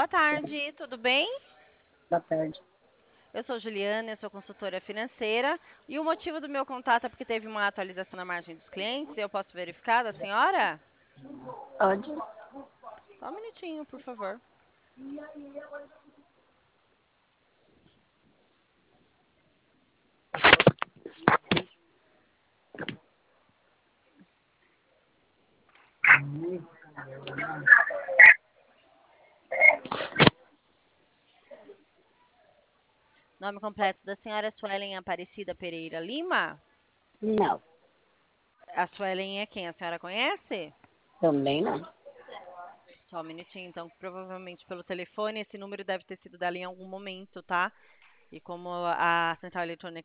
Boa tarde, tudo bem? Boa tarde. Eu sou Juliana, eu sou consultora financeira e o motivo do meu contato é porque teve uma atualização na margem dos clientes. Eu posso verificar da senhora? Pode? Só um minutinho, por favor. Nome completo da senhora é Suelen Aparecida Pereira Lima? Não, A Suelen é quem? A senhora conhece? também não. Só um minutinho, então, provavelmente pelo telefone, esse número deve ter sido dela em algum momento, tá? E como a central eletrônica